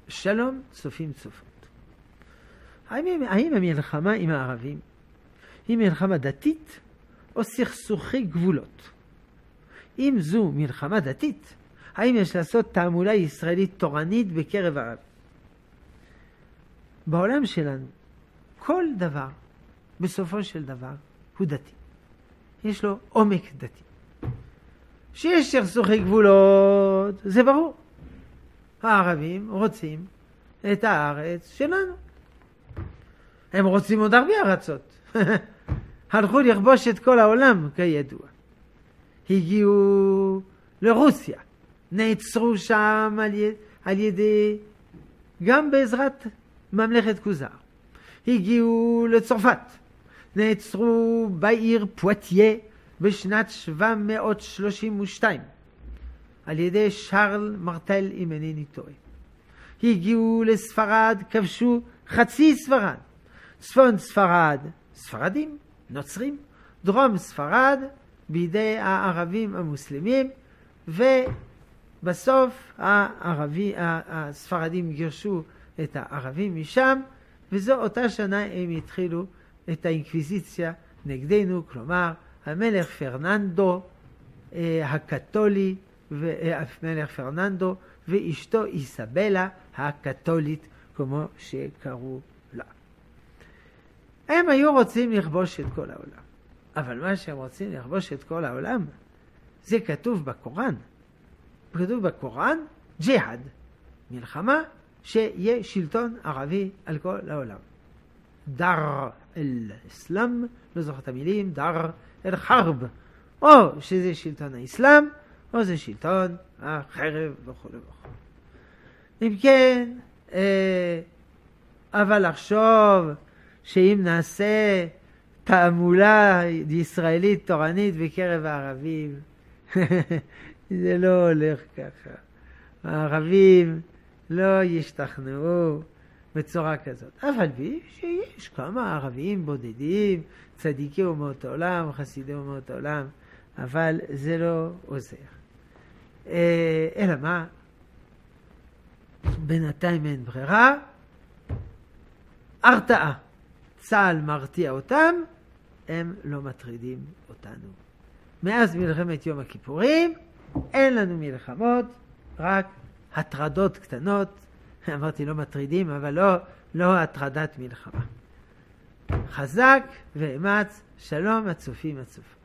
שלום צופים צופות. האם המלחמה עם הערבים היא מלחמה דתית או סכסוכי גבולות? אם זו מלחמה דתית, האם יש לעשות תעמולה ישראלית תורנית בקרב הערב? בעולם שלנו, כל דבר, בסופו של דבר, הוא דתי. יש לו עומק דתי. שיש סכסוכי גבולות, זה ברור. הערבים רוצים את הארץ שלנו. הם רוצים עוד הרבה ארצות. הלכו לכבוש את כל העולם, כידוע. הגיעו לרוסיה. נעצרו שם על ידי, גם בעזרת ממלכת כוזר. הגיעו לצרפת. נעצרו בעיר פואטיה בשנת 732. על ידי שרל מרטל, אם אינני טועה. הגיעו לספרד, כבשו חצי ספרד. צפון ספרד, ספרדים, נוצרים. דרום ספרד, בידי הערבים המוסלמים. ובסוף הספרדים גירשו את הערבים משם. וזו אותה שנה הם התחילו את האינקוויזיציה נגדנו. כלומר, המלך פרננדו הקתולי, והמלך פרננדו ואשתו איסבלה הקתולית, כמו שקראו לה. הם היו רוצים לכבוש את כל העולם. אבל מה שהם רוצים לכבוש את כל העולם, זה כתוב בקוראן. כתוב בקוראן, ג'יהאד, מלחמה שיהיה שלטון ערבי על כל העולם. דר אל-אסלאם, לא זוכר את המילים, דר אל-חרב. או שזה שלטון האסלאם, או זה שלטון החרב וכו' וכו'. אם כן, אבל לחשוב שאם נעשה תעמולה ישראלית תורנית בקרב הערבים, זה לא הולך ככה. הערבים לא ישתכנעו בצורה כזאת. אבל שיש כמה ערבים בודדים, צדיקי אומות העולם, חסידי אומות העולם, אבל זה לא עוזר. אלא מה? בינתיים אין ברירה. הרתעה. צה"ל מרתיע אותם, הם לא מטרידים אותנו. מאז מלחמת יום הכיפורים, אין לנו מלחמות, רק הטרדות קטנות. אמרתי לא מטרידים, אבל לא הטרדת מלחמה. חזק ואמץ, שלום הצופים הצופות.